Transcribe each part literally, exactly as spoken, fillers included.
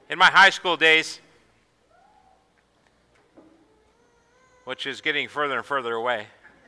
In my high school days, which is getting further and further away.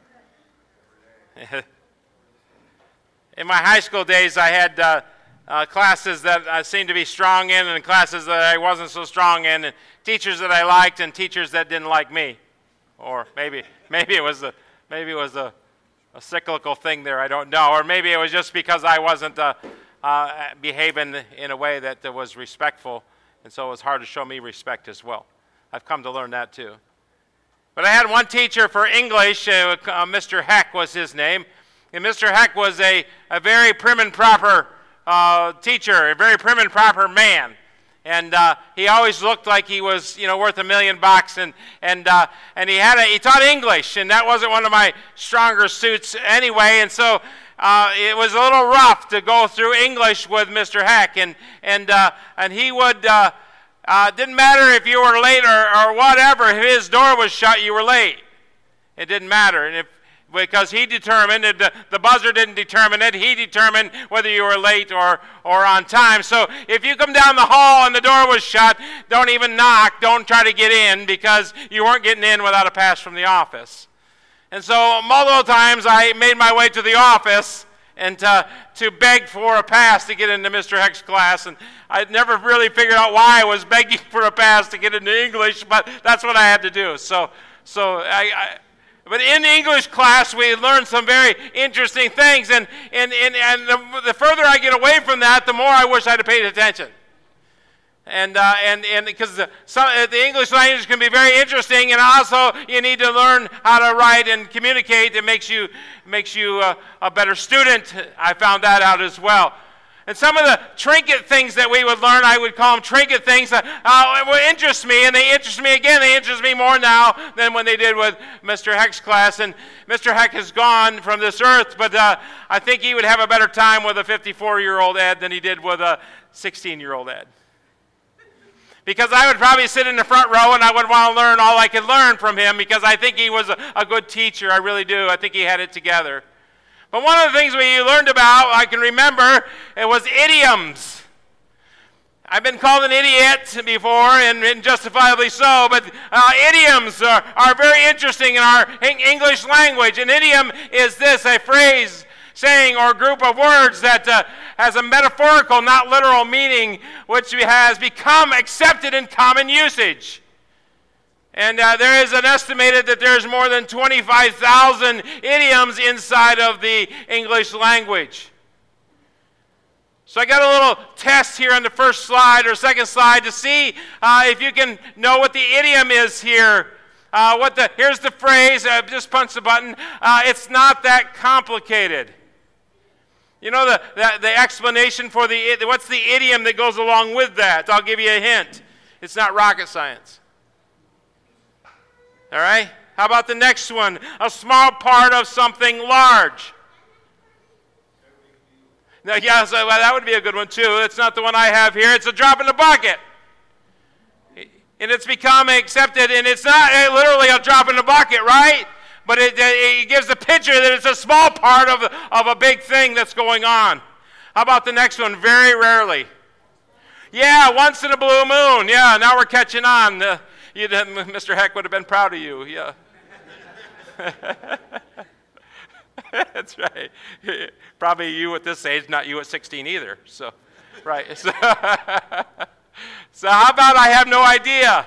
In my high school days, I had uh, uh, classes that I seemed to be strong in and classes that I wasn't so strong in, and teachers that I liked and teachers that didn't like me. Or maybe maybe it was a maybe it was a, a cyclical thing there, I don't know. Or maybe it was just because I wasn't uh, uh, behaving in a way that, that was respectful, and so it was hard to show me respect as well. I've come to learn that too. But I had one teacher for English, uh, uh, Mister Heck was his name, and Mister Heck was a, a very prim and proper uh, teacher, a very prim and proper man. And uh, he always looked like he was, you know, worth a million bucks. And and uh, and he had a, he taught English, and that wasn't one of my stronger suits anyway. And so uh, it was a little rough to go through English with Mister Heck. And and uh, and he would uh, uh, didn't matter if you were late or, or whatever. If his door was shut, you were late. It didn't matter. And if because he determined, it, the, the buzzer didn't determine it, he determined whether you were late or, or on time. So if you come down the hall and the door was shut, don't even knock, don't try to get in, because you weren't getting in without a pass from the office. And so multiple times I made my way to the office and to, to beg for a pass to get into Mister Heck's class, and I never really figured out why I was begging for a pass to get into English, but that's what I had to do. So, so I... I But in the English class, we learned some very interesting things, and and and, and the, the further I get away from that, the more I wish I'd have paid attention. And uh, and and because the, some, the English language can be very interesting, and also you need to learn how to write and communicate. It makes you makes you uh, a better student. I found that out as well. And some of the trinket things that we would learn, I would call them trinket things that uh, would interest me, and they interest me again. They interest me more now than when they did with Mister Heck's class. And Mister Heck has gone from this earth, but uh, I think he would have a better time with a fifty-four-year-old Ed than he did with a sixteen-year-old Ed. Because I would probably sit in the front row, and I would want to learn all I could learn from him, because I think he was a, a good teacher. I really do. I think he had it together. But one of the things we learned about, I can remember, it was idioms. I've been called an idiot before, and, and justifiably so, but uh, idioms are, are very interesting in our English language. An idiom is this, a phrase, saying, or group of words that uh, has a metaphorical, not literal meaning, which has become accepted in common usage. And uh, there is an estimated that there's more than twenty-five thousand idioms inside of the English language. So I got a little test here on the first slide or second slide to see uh, if you can know what the idiom is here. Uh, what the here's the phrase. Uh, just punch the button. Uh, it's not that complicated. You know the, the the explanation for the what's the idiom that goes along with that? I'll give you a hint. It's not rocket science. All right? How about the next one? A small part of something large. Now, yeah, so, well, that would be a good one too. It's not the one I have here. It's a drop in the bucket. And it's become accepted, and it's not literally a drop in the bucket, right? But it, it gives the picture that it's a small part of, of a big thing that's going on. How about the next one? Very rarely. Yeah, once in a blue moon. Yeah, now we're catching on. Uh, You Mister Heck would have been proud of you, yeah. That's right. Probably you at this age, not you at sixteen either. So, right. So, so how about I have no idea?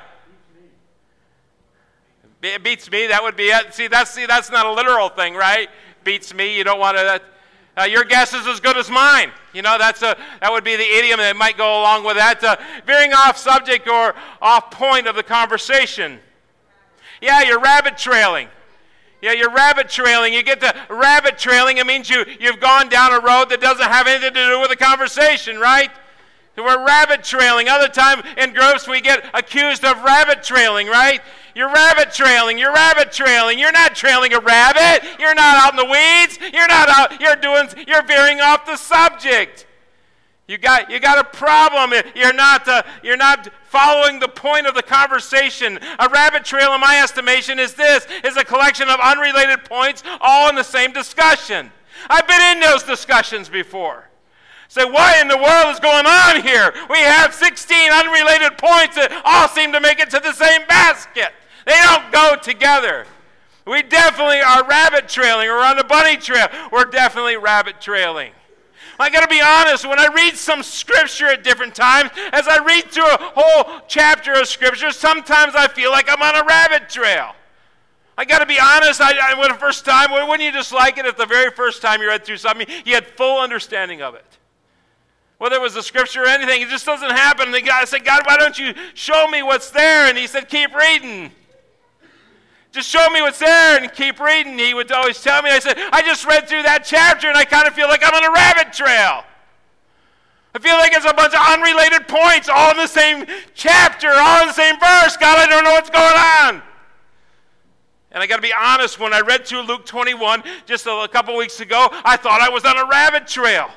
It beats me. That would be it. See, that's see, that's not a literal thing, right? Beats me. You don't want to. Uh, your guess is as good as mine. You know, that's a that would be the idiom that might go along with that. Uh, veering off subject or off point of the conversation. Yeah, you're rabbit trailing. Yeah, you're rabbit trailing. You get to rabbit trailing, it means you, you've gone down a road that doesn't have anything to do with the conversation, right? We're rabbit trailing. Other time in groups we get accused of rabbit trailing, right? You're rabbit trailing. You're rabbit trailing. You're not trailing a rabbit. You're not out in the weeds. You're not out. You're doing. You're veering off the subject. You got. You got a problem. You're not. Uh, you're not following the point of the conversation. A rabbit trail, in my estimation, is this: is a collection of unrelated points, all in the same discussion. I've been in those discussions before. Say, what in the world is going on here? We have sixteen unrelated points that all seem to make it to the same basket. They don't go together. We definitely are rabbit trailing. We're on the bunny trail. We're definitely rabbit trailing. I got to be honest, when I read some scripture at different times, as I read through a whole chapter of scripture, sometimes I feel like I'm on a rabbit trail. I got to be honest, I, I, when the first time, wouldn't you just like it if the very first time you read through something, you had full understanding of it? Whether it was the scripture or anything, it just doesn't happen. And I said, God, why don't you show me what's there? And he said, keep reading. Just show me what's there and keep reading. He would always tell me, I said, I just read through that chapter and I kind of feel like I'm on a rabbit trail. I feel like it's a bunch of unrelated points all in the same chapter, all in the same verse. God, I don't know what's going on. And I got to be honest, when I read through Luke twenty-one just a, a couple weeks ago, I thought I was on a rabbit trail.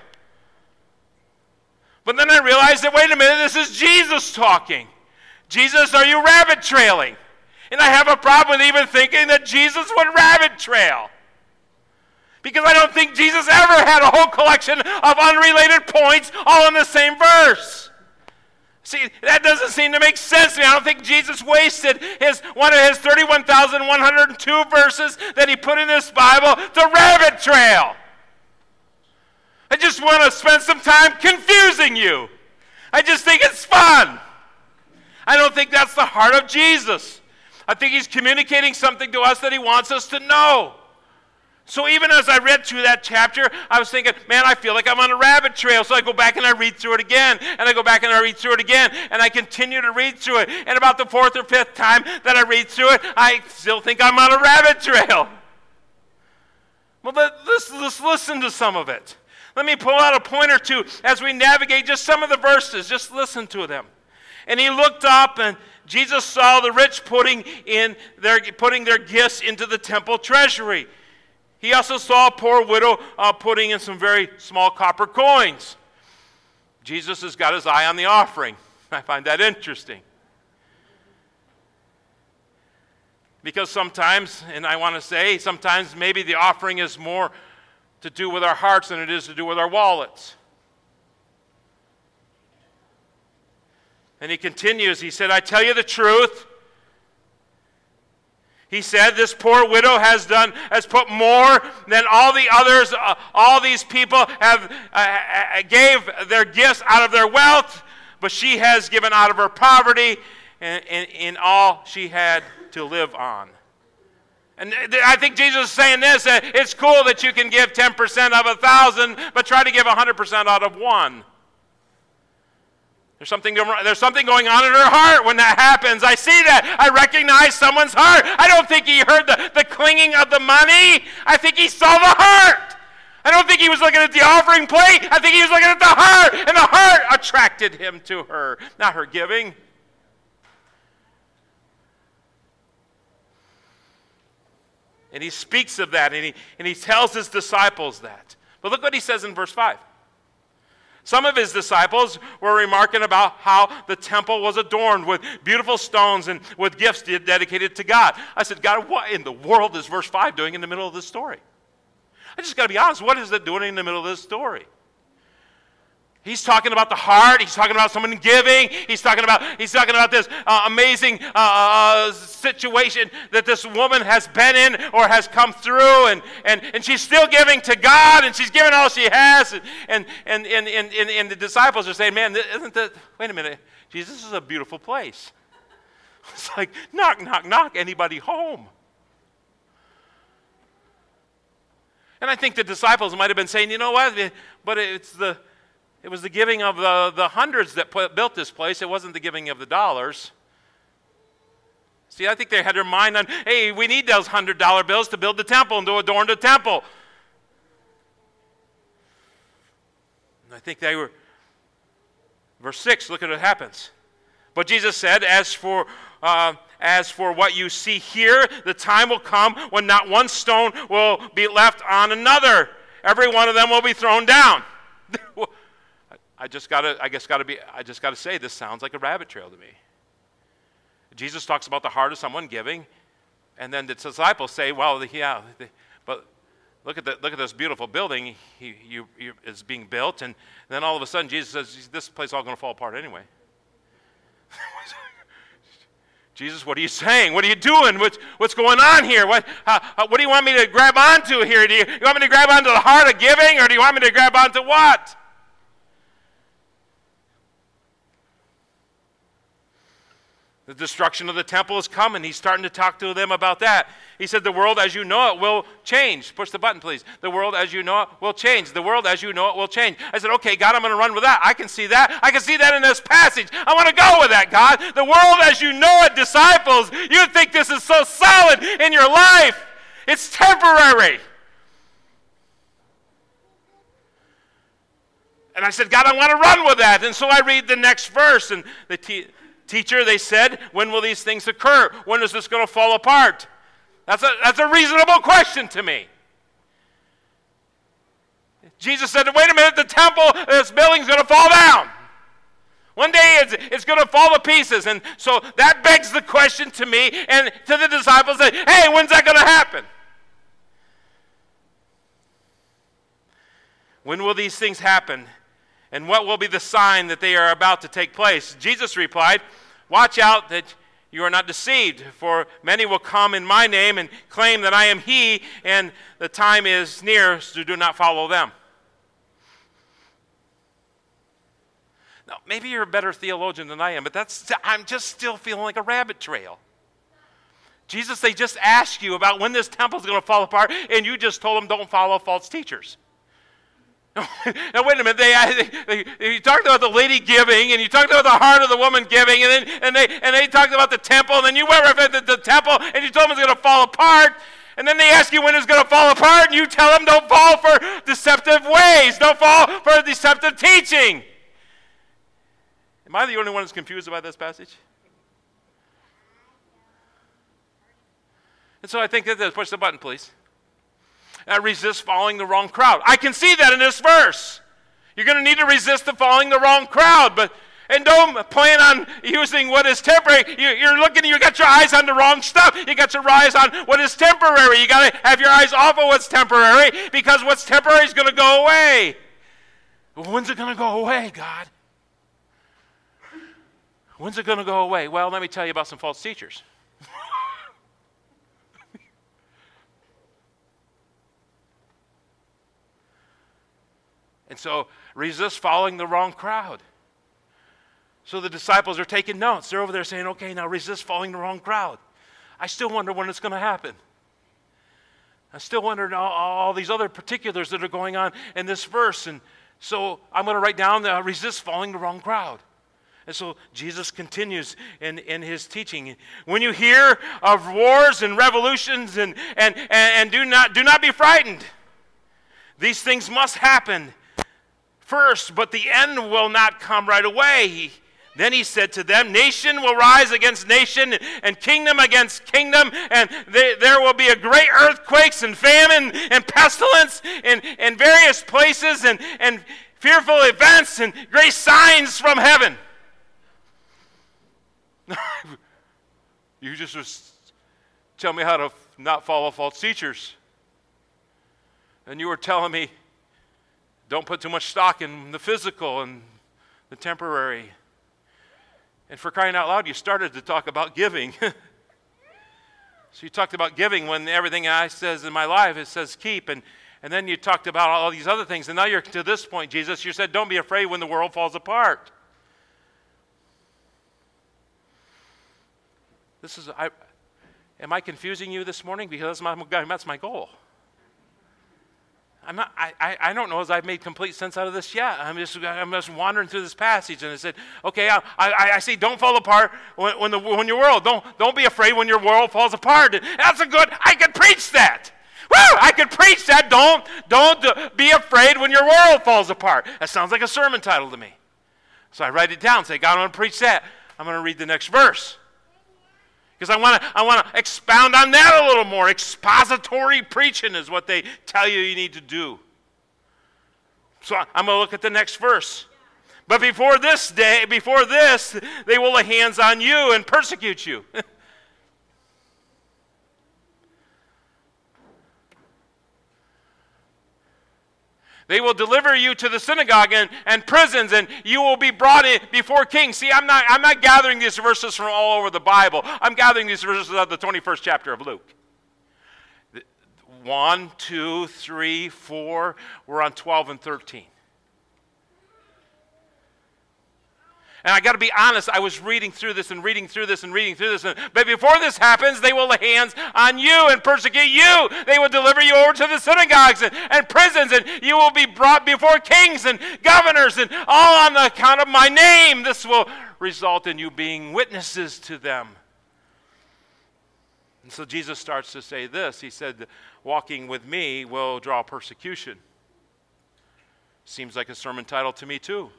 But then I realized that, wait a minute, this is Jesus talking. Jesus, are you rabbit trailing? And I have a problem with even thinking that Jesus would rabbit trail. Because I don't think Jesus ever had a whole collection of unrelated points all in the same verse. See, that doesn't seem to make sense to me. I don't think Jesus wasted his one of his thirty-one thousand one hundred two verses that he put in this Bible to rabbit trail. I just want to spend some time confusing you. I just think it's fun. I don't think that's the heart of Jesus. I think he's communicating something to us that he wants us to know. So even as I read through that chapter, I was thinking, man, I feel like I'm on a rabbit trail. So I go back and I read through it again, and I go back and I read through it again, and I continue to read through it. And about the fourth or fifth time that I read through it, I still think I'm on a rabbit trail. Well, let's, let's listen to some of it. Let me pull out a point or two as we navigate just some of the verses. Just listen to them. And he looked up, and Jesus saw the rich putting in their putting their gifts into the temple treasury. He also saw a poor widow uh, putting in some very small copper coins. Jesus has got his eye on the offering. I find that interesting. Because sometimes, and I want to say, sometimes maybe the offering is more to do with our hearts than it is to do with our wallets. And he continues, he said, I tell you the truth. He said, this poor widow has done, has put more than all the others. Uh, all these people have uh, gave their gifts out of their wealth, but she has given out of her poverty and in all she had to live on. And I think Jesus is saying this, uh, it's cool that you can give ten percent of a thousand, but try to give one hundred percent out of one. There's something, there's something going on in her heart when that happens. I see that. I recognize someone's heart. I don't think he heard the, the clinging of the money. I think he saw the heart. I don't think he was looking at the offering plate. I think he was looking at the heart, and the heart attracted him to her, not her giving. And he speaks of that, and he, and he tells his disciples that. But look what he says in verse five. Some of his disciples were remarking about how the temple was adorned with beautiful stones and with gifts dedicated to God. I said, God, what in the world is verse five doing in the middle of this story? I just got to be honest, what is it doing in the middle of this story? He's talking about the heart. He's talking about someone giving. He's talking about he's talking about this uh, amazing uh, uh, situation that this woman has been in or has come through, and, and, and she's still giving to God, and she's giving all she has, and and and and, and, and, and the disciples are saying, "Man, isn't that? Wait a minute, Jesus, this is a beautiful place." It's like knock, knock, knock. Anybody home? And I think the disciples might have been saying, "You know what? But it's the." It was the giving of the, the hundreds that put, built this place. It wasn't the giving of the dollars. See, I think they had their mind on, hey, we need those one hundred dollar bills to build the temple and to adorn the temple. And I think they were, verse six, look at what happens. But Jesus said, as for, uh, as for what you see here, the time will come when not one stone will be left on another. Every one of them will be thrown down. I just gotta, I guess gotta be, I just gotta say, this sounds like a rabbit trail to me. Jesus talks about the heart of someone giving, and then the disciples say, well, yeah, but look at the, look at this beautiful building he, you, you, is being built, and then all of a sudden Jesus says, this place is all going to fall apart anyway. Jesus, what are you saying? What are you doing? What's, what's going on here? What, uh, what do you want me to grab onto here? Do you, you want me to grab onto the heart of giving, or do you want me to grab onto what? The destruction of the temple is coming. He's starting to talk to them about that. He said, the world as you know it will change. Push the button, please. The world as you know it will change. The world as you know it will change. I said, okay, God, I'm going to run with that. I can see that. I can see that in this passage. I want to go with that, God. The world as you know it, disciples, you think this is so solid in your life. It's temporary. And I said, God, I want to run with that. And so I read the next verse, and the te- Teacher, they said, when will these things occur? When is this going to fall apart? That's a, that's a reasonable question to me. Jesus said, wait a minute, the temple, this building's going to fall down. One day it's, it's going to fall to pieces. And so that begs the question to me and to the disciples, that, hey, when's that going to happen? When will these things happen? And what will be the sign that they are about to take place? Jesus replied, watch out that you are not deceived, for many will come in my name and claim that I am he, and the time is near, so do not follow them. Now, maybe you're a better theologian than I am, but that's I'm just still feeling like a rabbit trail. Jesus, they just asked you about when this temple is going to fall apart, and you just told them don't follow false teachers. Now, wait a minute. They, they, they, you talked about the lady giving, and you talked about the heart of the woman giving, and then and they and they talked about the temple, and then you went right to the temple, and you told them it's going to fall apart. And then they ask you when it's going to fall apart, and you tell them don't fall for deceptive ways, don't fall for deceptive teaching. Am I the only one that's confused about this passage? And so I think that this. Push the button, please. Uh, resist following the wrong crowd. I can see that in this verse. You're going to need to resist the following the wrong crowd, but and don't plan on using what is temporary. You, you're looking, you got your eyes on the wrong stuff. You got your eyes on what is temporary. You got to have your eyes off of what's temporary, because what's temporary is going to go away. Well, when's it going to go away, God? When's it going to go away? Well, let me tell you about some false teachers. And so resist following the wrong crowd. So the disciples are taking notes. They're over there saying, okay, now resist following the wrong crowd. I still wonder when it's going to happen. I still wonder all, all these other particulars that are going on in this verse. And so I'm going to write down the resist following the wrong crowd. And so Jesus continues in, in his teaching. When you hear of wars and revolutions, and, and, and, and do not, do not be frightened. These things must happen first, but the end will not come right away. He, then he said to them, nation will rise against nation, and kingdom against kingdom, and they, there will be a great earthquakes and famine and pestilence in, in various places, and, and fearful events and great signs from heaven. You just was tell me how to not follow false teachers. And you were telling me, don't put too much stock in the physical and the temporary. And for crying out loud, you started to talk about giving. So you talked about giving when everything I says in my life, it says keep. And, and then you talked about all these other things. And now you're to this point, Jesus. You said, don't be afraid when the world falls apart. This is, I, am I confusing you this morning? Because that's my, that's my goal. I'm not, I, I, I don't know as I've made complete sense out of this yet. I'm just, I'm just wandering through this passage, and it said, okay, I, I, I see, don't fall apart when, when, the, when your world, don't, don't be afraid when your world falls apart. And that's a good, I could preach that. Woo! I could preach that. Don't, don't be afraid when your world falls apart. That sounds like a sermon title to me. So I write it down, say, God, I'm going to preach that. I'm going to read the next verse. Because I want to I want to expound on that a little more. Expository preaching is what they tell you you need to do. So I'm going to look at the next verse. But before this day, before this, they will lay hands on you and persecute you. They will deliver you to the synagogue and, and prisons, and you will be brought in before kings. See, I'm not, I'm not gathering these verses from all over the Bible. I'm gathering these verses out of the twenty-first chapter of Luke. One, two, three, four. We're on twelve and thirteen. And I got to be honest, I was reading through this and reading through this and reading through this. And, but before this happens, they will lay hands on you and persecute you. They will deliver you over to the synagogues and, and prisons, and you will be brought before kings and governors, and all on the account of my name. This will result in you being witnesses to them. And so Jesus starts to say this. He said, walking with me will draw persecution. Seems like a sermon title to me too.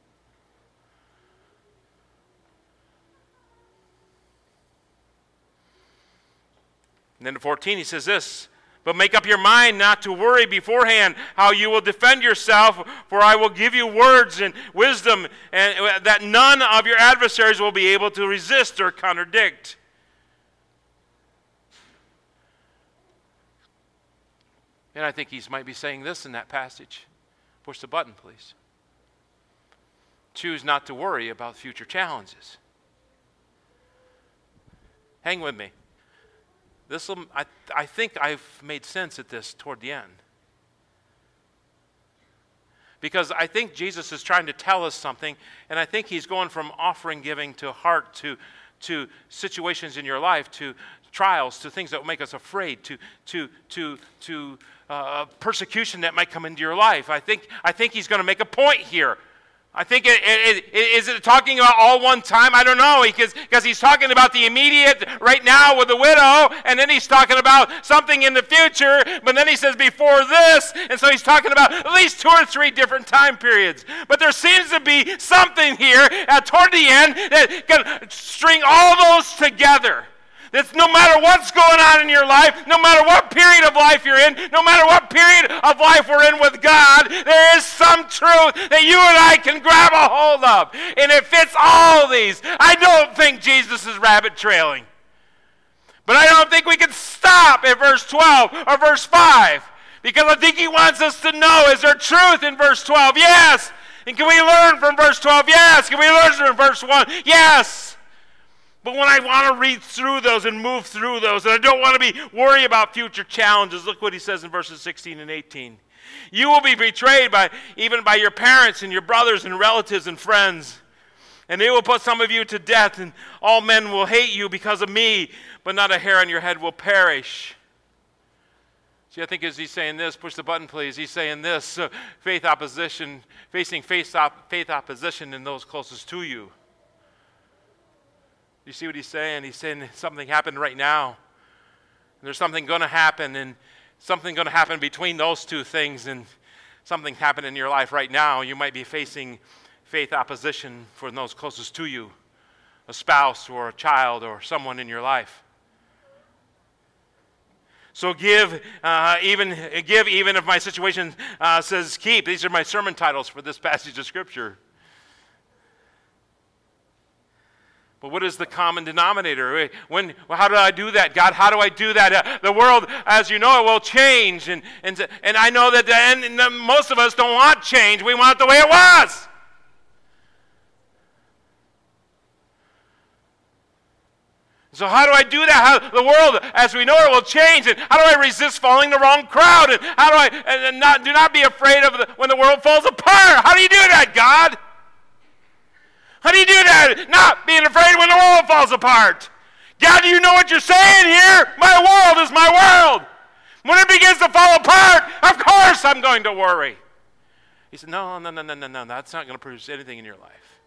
And then in fourteen, he says this, but make up your mind not to worry beforehand how you will defend yourself, for I will give you words and wisdom, and that none of your adversaries will be able to resist or contradict. And I think he might be saying this in that passage. Push the button, please. Choose not to worry about future challenges. Hang with me. This will, I, I think I've made sense at this toward the end. Because I think Jesus is trying to tell us something, and I think he's going from offering giving to heart to, to situations in your life, to trials, to things that will make us afraid, to, to, to, to uh, persecution that might come into your life. I think, I think he's going to make a point here. I think, it, it, it, is it talking about all one time? I don't know, because because he's talking about the immediate right now with the widow, and then he's talking about something in the future, but then he says before this, and so he's talking about at least two or three different time periods. But there seems to be something here uh, toward the end that can string all those together. That's no matter what's going on in your life, no matter what period of life you're in, no matter what period of life we're in with God, there is some truth that you and I can grab a hold of. And it fits all these. I don't think Jesus is rabbit trailing. But I don't think we can stop at verse twelve or verse five. Because I think he wants us to know, is there truth in verse twelve? Yes. And can we learn from verse twelve? Yes. Can we learn from verse one? Yes. But when I want to read through those and move through those, and I don't want to be worried about future challenges, look what he says in verses sixteen and eighteen. You will be betrayed by even by your parents and your brothers and relatives and friends. And they will put some of you to death, and all men will hate you because of me, but not a hair on your head will perish. See, I think as he's saying this, push the button please, he's saying this, uh, faith opposition, facing faith, op- faith opposition in those closest to you. You see what he's saying? He's saying something happened right now. And there's something going to happen, and something going to happen between those two things, and something happened in your life right now. You might be facing faith opposition for those closest to you, a spouse or a child or someone in your life. So give, uh, even give even if my situation uh, says keep. These are my sermon titles for this passage of Scripture. But what is the common denominator? When, well, how do I do that, God? How do I do that? Uh, the world, as you know, it will change. And, and, and I know that the, and the, most of us don't want change. We want it the way it was. So how do I do that? How, the world, as we know it, will change. And how do I resist falling the wrong crowd? And how do I and not, do not be afraid of the, when the world falls apart? How do you do that, God? How do you do that? Not being afraid when the world falls apart. God, do you know what you're saying here? My world is my world. When it begins to fall apart, of course I'm going to worry. He said, no, no, no, no, no, no. That's not going to produce anything in your life.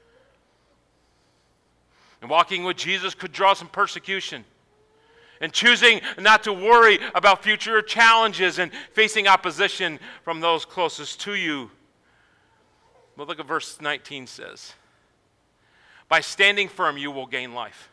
And walking with Jesus could draw some persecution. And choosing not to worry about future challenges and facing opposition from those closest to you. But look at verse nineteen says. By standing firm, you will gain life.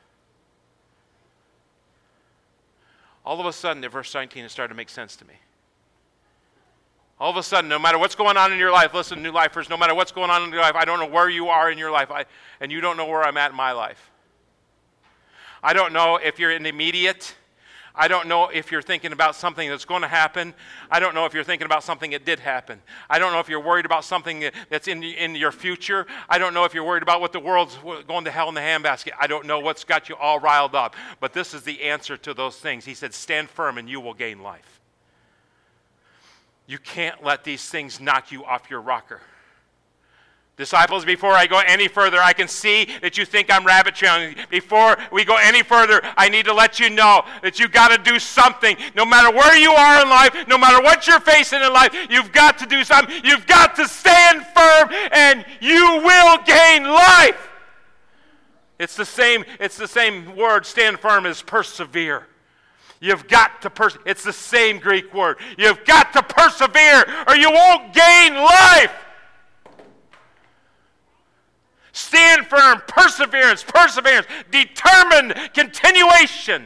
All of a sudden, at verse nineteen, it started to make sense to me. All of a sudden, no matter what's going on in your life, listen, New Lifers, no matter what's going on in your life, I don't know where you are in your life, I, and you don't know where I'm at in my life. I don't know if you're in the immediate. I don't know if you're thinking about something that's going to happen. I don't know if you're thinking about something that did happen. I don't know if you're worried about something that's in, in your future. I don't know if you're worried about what the world's going to hell in the handbasket. I don't know what's got you all riled up. But this is the answer to those things. He said, stand firm and you will gain life. You can't let these things knock you off your rocker. Disciples, before I go any further, I can see that you think I'm rabbit trailing. Before we go any further, I need to let you know that you've got to do something. No matter where you are in life, no matter what you're facing in life, you've got to do something. You've got to stand firm and you will gain life. It's the same, it's the same word, stand firm, as persevere. You've got to persevere. It's the same Greek word. You've got to persevere or you won't gain life. Stand firm, perseverance, perseverance, determined continuation.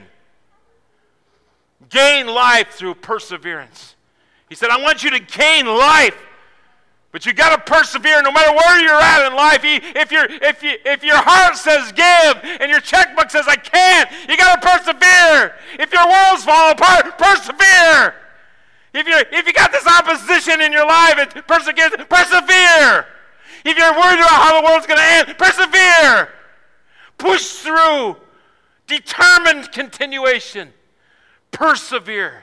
Gain life through perseverance. He said, I want you to gain life, but you got to persevere no matter where you're at in life. If, you're, if, you, if your heart says give and your checkbook says I can't, you got to persevere. If your walls fall apart, persevere. If, you're, if you got this opposition in your life, it's persevere. persevere. If you're worried about how the world's going to end, persevere. Push through. Determined continuation. Persevere.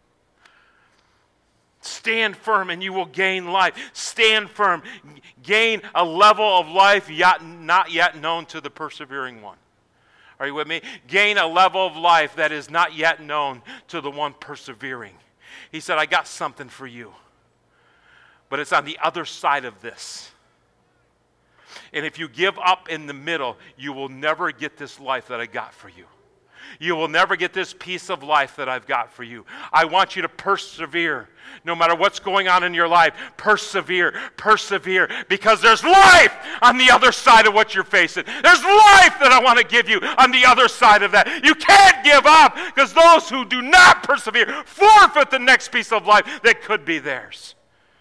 Stand firm and you will gain life. Stand firm. Gain a level of life yet not yet known to the persevering one. Are you with me? Gain a level of life that is not yet known to the one persevering. He said, I got something for you. But it's on the other side of this. And if you give up in the middle, you will never get this life that I got for you. You will never get this piece of life that I've got for you. I want you to persevere. No matter what's going on in your life, persevere, persevere. Because there's life on the other side of what you're facing. There's life that I want to give you on the other side of that. You can't give up because those who do not persevere forfeit the next piece of life that could be theirs.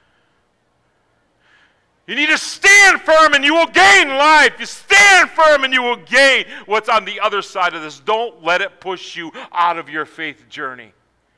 You need to stand firm and you will gain life. You stand firm and you will gain what's on the other side of this. Don't let it push you out of your faith journey.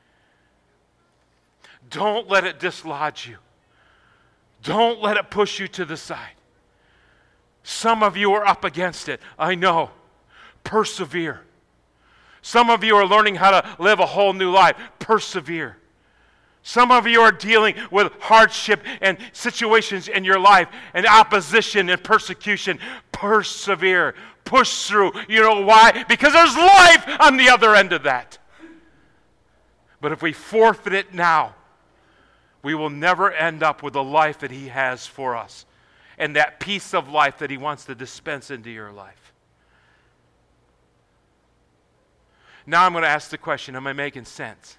Don't let it dislodge you. Don't let it push you to the side. Some of you are up against it. I know. Persevere. Some of you are learning how to live a whole new life. Persevere. Some of you are dealing with hardship and situations in your life and opposition and persecution. Persevere. Push through. You know why? Because there's life on the other end of that. But if we forfeit it now, we will never end up with the life that He has for us and that piece of life that He wants to dispense into your life. Now I'm going to ask the question, am I making sense?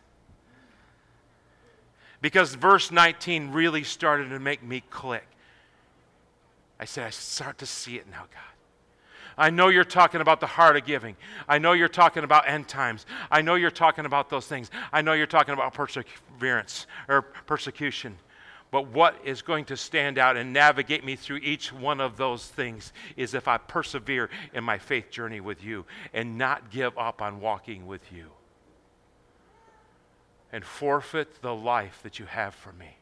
Because verse nineteen really started to make me click. I said, I start to see it now, God. I know you're talking about the heart of giving. I know you're talking about end times. I know you're talking about those things. I know you're talking about perseverance or persecution. But what is going to stand out and navigate me through each one of those things is if I persevere in my faith journey with you and not give up on walking with you. And forfeit the life that you have for me.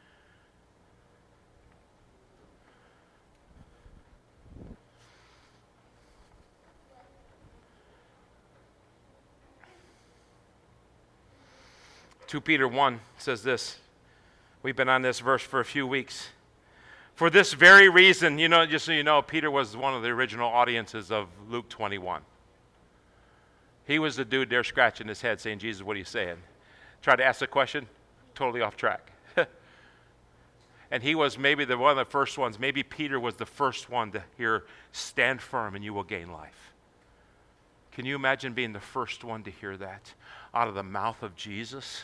Second Peter one says this. We've been on this verse for a few weeks. For this very reason, you know, just so you know, Peter was one of the original audiences of Luke twenty-one. He was the dude there scratching his head saying, Jesus, what are you saying? Tried to ask a question, totally off track. And he was maybe the one of the first ones, maybe Peter was the first one to hear, stand firm and you will gain life. Can you imagine being the first one to hear that out of the mouth of Jesus?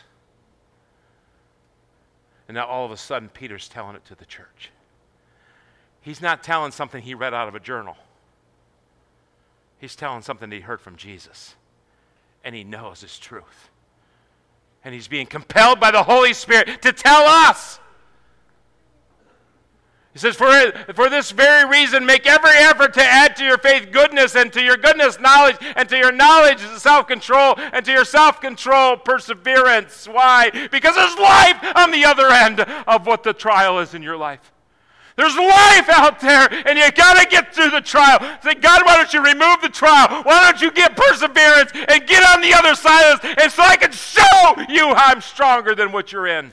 And now all of a sudden Peter's telling it to the church. He's not telling something he read out of a journal. He's telling something that he heard from Jesus. And he knows it's truth. And he's being compelled by the Holy Spirit to tell us. He says, for, for this very reason, make every effort to add to your faith goodness, and to your goodness knowledge, and to your knowledge self-control, and to your self-control perseverance. Why? Because there's life on the other end of what the trial is in your life. There's life out there, and you got to get through the trial. Say, God, why don't you remove the trial? Why don't you get perseverance and get on the other side of this, and so I can show you I'm stronger than what you're in.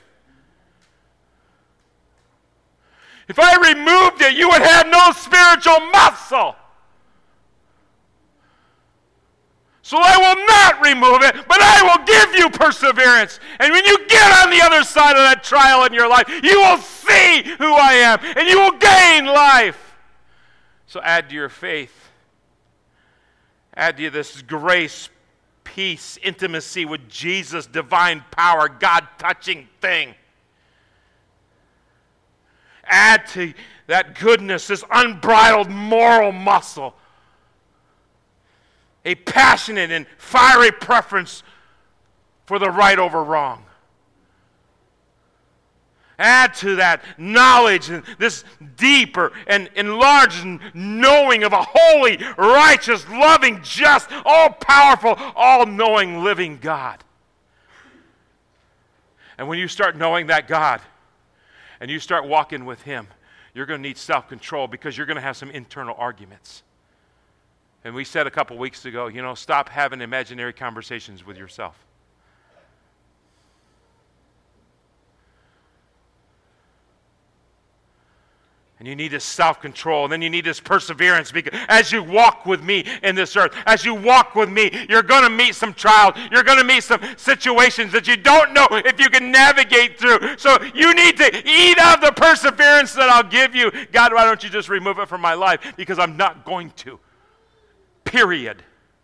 If I removed it, you would have no spiritual muscle. So I will not remove it, but I will give you perseverance. And when you get on the other side of that trial in your life, you will see who I am, and you will gain life. So add to your faith. Add to this grace, peace, intimacy with Jesus, divine power, God-touching thing. Add to that goodness, this unbridled moral muscle, a passionate and fiery preference for the right over wrong. Add to that knowledge and this deeper and enlarged knowing of a holy, righteous, loving, just, all-powerful, all-knowing, living God. And when you start knowing that God, and you start walking with Him, you're going to need self-control, because you're going to have some internal arguments. And we said a couple weeks ago, you know, stop having imaginary conversations with yourself. And you need this self-control, and then you need this perseverance, because as you walk with me in this earth, as you walk with me, you're going to meet some trials. You're going to meet some situations that you don't know if you can navigate through. So you need to eat of the perseverance that I'll give you. God, why don't you just remove it from my life? Because I'm not going to. Period.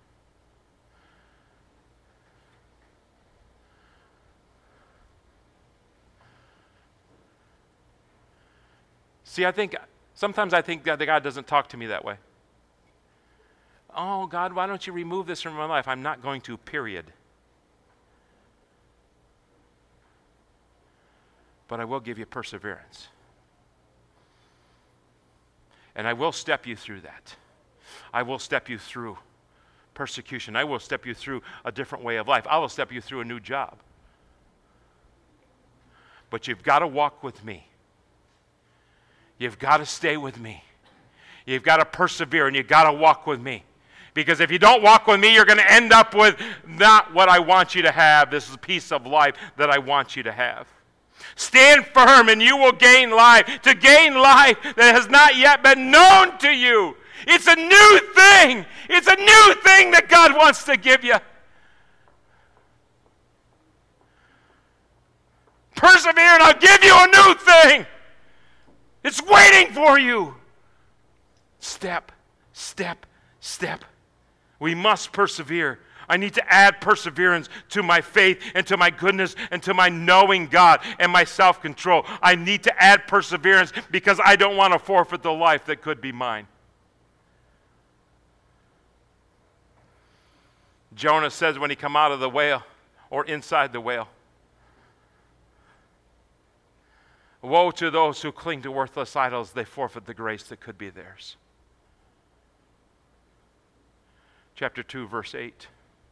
See, I think, sometimes I think that God doesn't talk to me that way. Oh, God, why don't you remove this from my life? I'm not going to, period. But I will give you perseverance. And I will step you through that. I will step you through persecution. I will step you through a different way of life. I will step you through a new job. But you've got to walk with me. You've got to stay with me. You've got to persevere, and you've got to walk with me. Because if you don't walk with me, you're going to end up with not what I want you to have, this piece of life that I want you to have. Stand firm, and you will gain life. To gain life that has not yet been known to you. It's a new thing. It's a new thing that God wants to give you. Persevere, and I'll give you a new thing. It's waiting for you. Step, step, step. We must persevere. I need to add perseverance to my faith and to my goodness and to my knowing God and my self-control. I need to add perseverance because I don't want to forfeit the life that could be mine. Jonah says when he come out of the whale or inside the whale, woe to those who cling to worthless idols, they forfeit the grace that could be theirs. Chapter two, verse eight.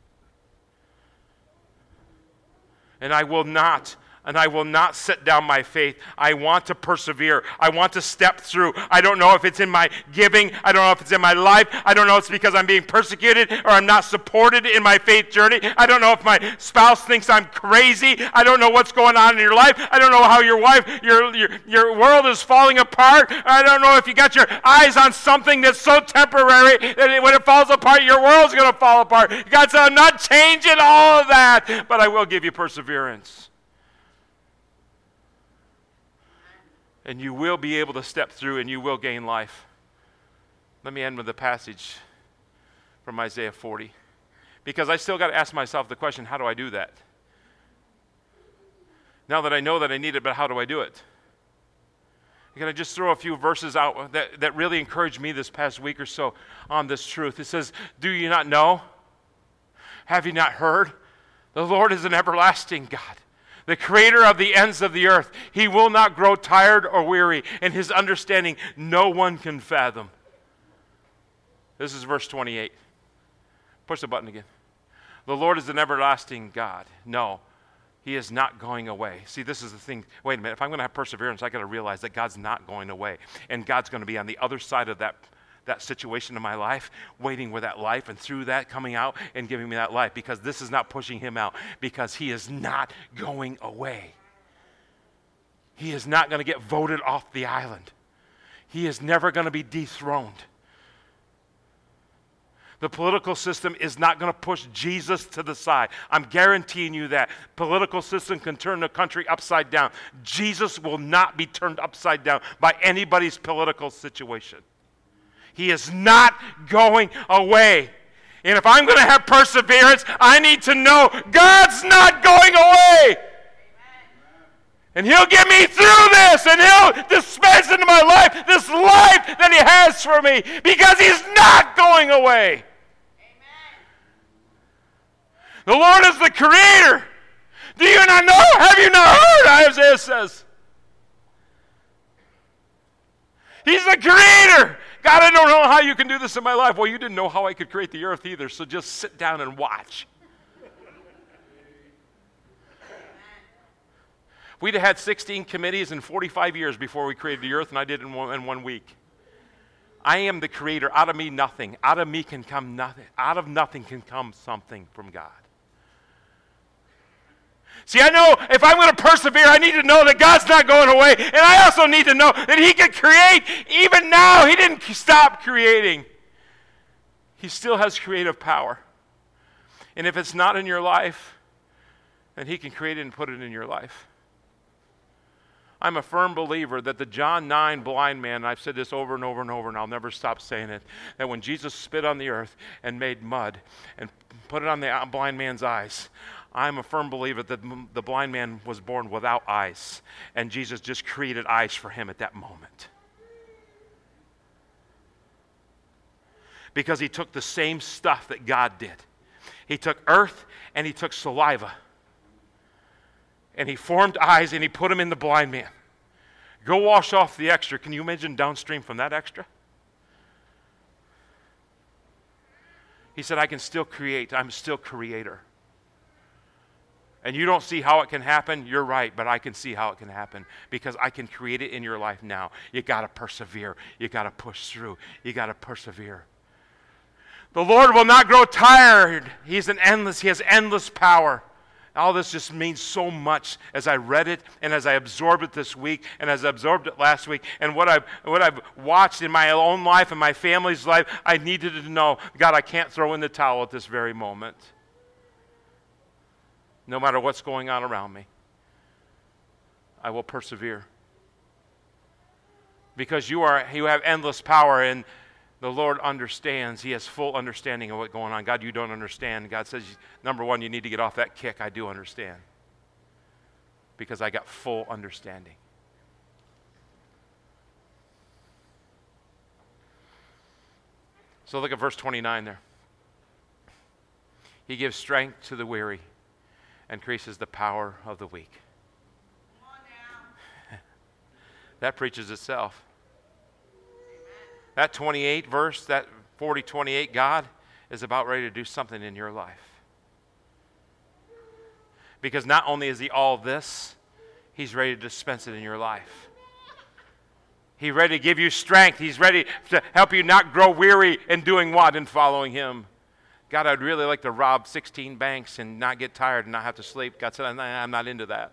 And I will not, and I will not set down my faith. I want to persevere. I want to step through. I don't know if it's in my giving. I don't know if it's in my life. I don't know if it's because I'm being persecuted or I'm not supported in my faith journey. I don't know if my spouse thinks I'm crazy. I don't know what's going on in your life. I don't know how your wife, your, your, your world is falling apart. I don't know if you got your eyes on something that's so temporary that when it falls apart, your world's going to fall apart. God said, I'm not changing all of that, but I will give you perseverance. And you will be able to step through, and you will gain life. Let me end with a passage from Isaiah forty. Because I still got to ask myself the question, how do I do that? Now that I know that I need it, but how do I do it? I'm going to just throw a few verses out that, that really encouraged me this past week or so on this truth. It says, do you not know? Have you not heard? The Lord is an everlasting God. the creator of the ends of the earth. He will not grow tired or weary, and his understanding no one can fathom. This is verse twenty-eight. Push the button again. The Lord is an everlasting God. No, he is not going away. See, this is the thing. Wait a minute. If I'm going to have perseverance, I got to realize that God's not going away, and God's going to be on the other side of that that situation in my life, waiting with that life, and through that coming out and giving me that life, because this is not pushing him out, because he is not going away. He is not going to get voted off the island. He is never going to be dethroned. The political system is not going to push Jesus to the side. I'm guaranteeing you that. Political system can turn the country upside down. Jesus will not be turned upside down by anybody's political situation. He is not going away. And if I'm going to have perseverance, I need to know God's not going away. And he'll get me through this, and he'll dispense into my life this life that he has for me, because he's not going away. The Lord is the creator. Do you not know? Have you not heard? Isaiah says. He's the creator. God, I don't know how you can do this in my life. Well, you didn't know how I could create the earth either, so just sit down and watch. We'd have had sixteen committees in forty-five years before we created the earth, and I did it in one, in one week. I am the creator. Out of me, nothing. Out of me can come nothing. Out of nothing can come something from God. See, I know if I'm going to persevere, I need to know that God's not going away. And I also need to know that he can create. Even now, he didn't stop creating. He still has creative power. And if it's not in your life, then he can create it and put it in your life. I'm a firm believer that the John nine blind man, and I've said this over and over and over, and I'll never stop saying it, that when Jesus spit on the earth and made mud and put it on the blind man's eyes, I'm a firm believer that the blind man was born without eyes, and Jesus just created eyes for him at that moment. Because he took the same stuff that God did. He took earth and he took saliva, and he formed eyes and he put them in the blind man. Go wash off the extra. Can you imagine downstream from that extra? He said, I can still create. I'm still creator. And you don't see how it can happen, you're right, but I can see how it can happen, because I can create it in your life now. You got to persevere. You got to push through. You got to persevere. The Lord will not grow tired. He's an endless, he has endless power. All this just means so much as I read it and as I absorbed it this week and as I absorbed it last week, and what I've, what I've watched in my own life and my family's life. I needed to know, God, I can't throw in the towel at this very moment. No matter what's going on around me, I will persevere. Because you are, you have endless power, and the Lord understands. He has full understanding of what's going on. God, you don't understand. God says, number one, you need to get off that kick. I do understand. Because I got full understanding. So look at verse twenty-nine there. He gives strength to the weary, increases the power of the weak. Come on now. That preaches itself. Amen. That twenty-eight verse, that forty twenty-eight, God is about ready to do something in your life. Because not only is he all this, he's ready to dispense it in your life. He's ready to give you strength. He's ready to help you not grow weary in doing what? In following him. God, I'd really like to rob sixteen banks and not get tired and not have to sleep. God said, I'm not into that.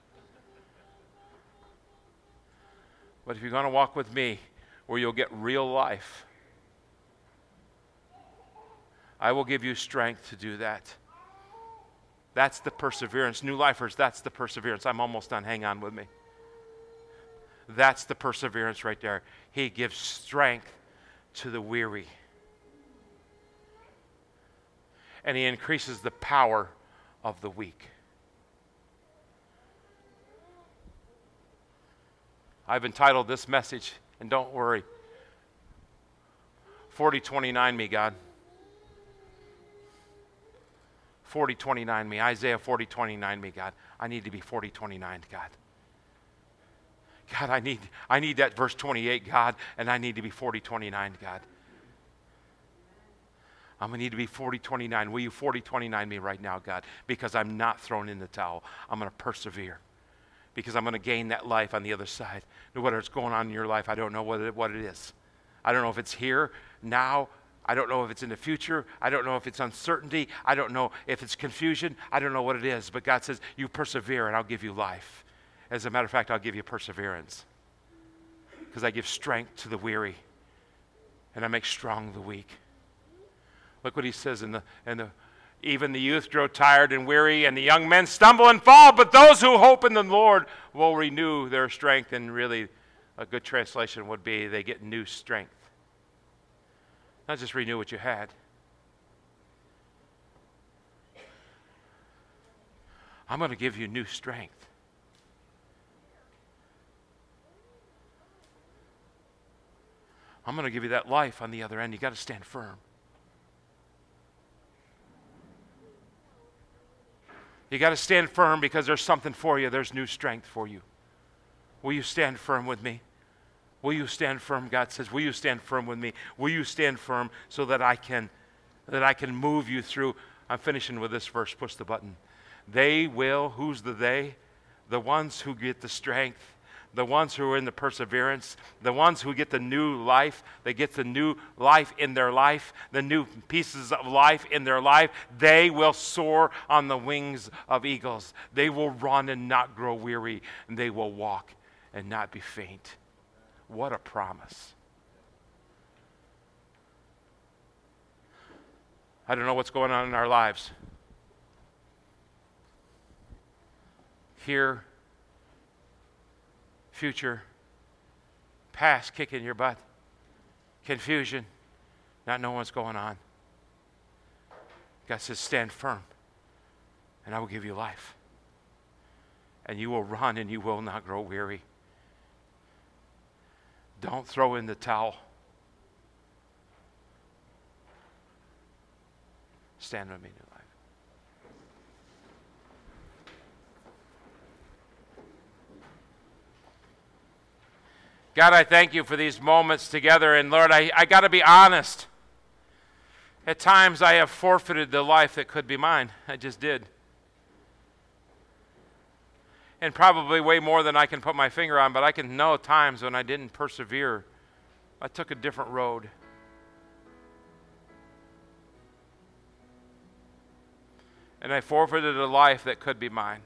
But if you're going to walk with me where you'll get real life, I will give you strength to do that. That's the perseverance. New lifers, that's the perseverance. I'm almost done. Hang on with me. That's the perseverance right there. He gives strength to the weary. And he increases the power of the weak. I've entitled this message, and don't worry, forty twenty-nine me, God. forty twenty-nine me. Isaiah forty twenty-nine me, God. I need to be forty twenty-nine, God. God, I need, I need that verse twenty-eight, God, and I need to be forty twenty-nine, God. I'm going to need to be forty twenty-nine. Will you forty twenty-nine me right now, God? Because I'm not thrown in the towel. I'm going to persevere. Because I'm going to gain that life on the other side. No matter what's going on in your life, I don't know what it, what it is. I don't know if it's here, now. I don't know if it's in the future. I don't know if it's uncertainty. I don't know if it's confusion. I don't know what it is. But God says, you persevere and I'll give you life. As a matter of fact, I'll give you perseverance. Because I give strength to the weary. And I make strong the weak. Look what he says in the, in the, even the youth grow tired and weary, and the young men stumble and fall, but those who hope in the Lord will renew their strength. And really, a good translation would be they get new strength. Not just renew what you had. I'm going to give you new strength. I'm going to give you that life on the other end. You got to stand firm. You got to stand firm because there's something for you. There's new strength for you. Will you stand firm with me? Will you stand firm? God says, will you stand firm with me? Will you stand firm so that I can that I can move you through? I'm finishing with this verse. Push the button. They will, who's the they? The ones who get the strength, the ones who are in the perseverance, the ones who get the new life. They get the new life in their life, the new pieces of life in their life. They will soar on the wings of eagles. They will run and not grow weary, and they will walk and not be faint. What a promise. I don't know what's going on in our lives. Here, future, past kicking your butt, confusion, not knowing what's going on. God says, stand firm, and I will give you life. And you will run, and you will not grow weary. Don't throw in the towel. Stand with me, New Life. God, I thank you for these moments together. And Lord, I, I got to be honest. At times I have forfeited the life that could be mine. I just did. And probably way more than I can put my finger on, but I can know times when I didn't persevere. I took a different road. And I forfeited a life that could be mine.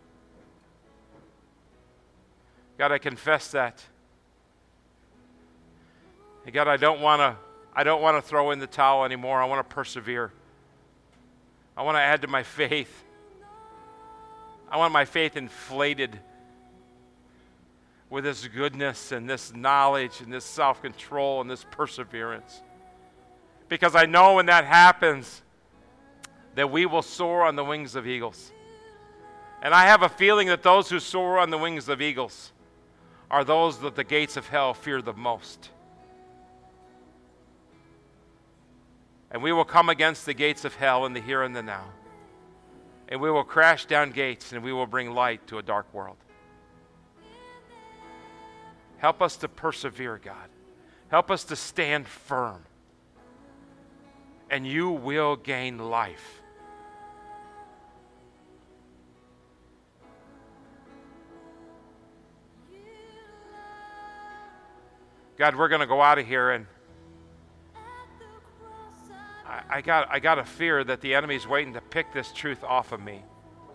God, I confess that. And God, I don't want to I don't want to throw in the towel anymore. I want to persevere. I want to add to my faith. I want my faith inflated with this goodness and this knowledge and this self-control and this perseverance. Because I know when that happens, that we will soar on the wings of eagles. And I have a feeling that those who soar on the wings of eagles are those that the gates of hell fear the most. And we will come against the gates of hell in the here and the now. And we will crash down gates and we will bring light to a dark world. Help us to persevere, God. Help us to stand firm. And you will gain life. God, we're going to go out of here, and I, I got I got a fear that the enemy's waiting to pick this truth off of me.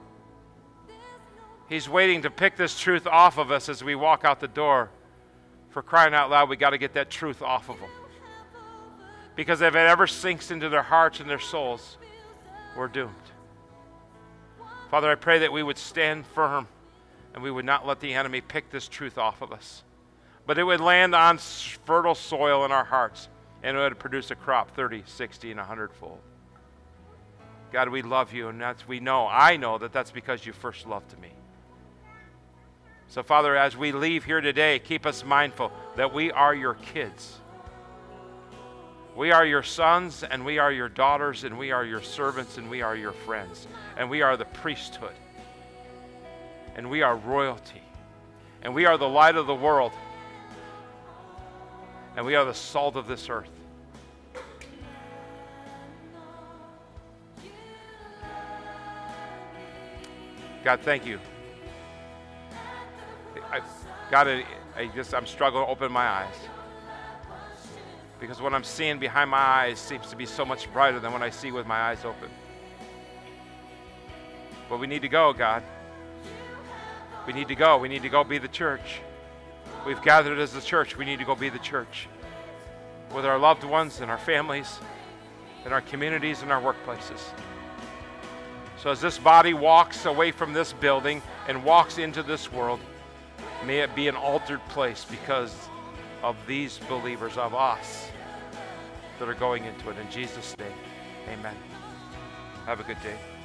He's waiting to pick this truth off of us as we walk out the door. For crying out loud, we got to get that truth off of them. Because if it ever sinks into their hearts and their souls, we're doomed. Father, I pray that we would stand firm and we would not let the enemy pick this truth off of us. But it would land on fertile soil in our hearts, and it would produce a crop thirty, sixty, and one hundred fold. God, we love you, and that's we know, I know that that's because you first loved me. So, Father, as we leave here today, keep us mindful that we are your kids. We are your sons, and we are your daughters, and we are your servants, and we are your friends, and we are the priesthood, and we are royalty, and we are the light of the world, and we are the salt of this earth. God, thank you. I, God, I, I just, I'm struggling to open my eyes. Because what I'm seeing behind my eyes seems to be so much brighter than what I see with my eyes open. But we need to go, God. We need to go. We need to go be the church. We've gathered as the church. We need to go be the church. With our loved ones and our families, in our communities and our workplaces. So as this body walks away from this building and walks into this world, may it be an altered place because of these believers, of us, that are going into it. In Jesus' name, amen. Have a good day.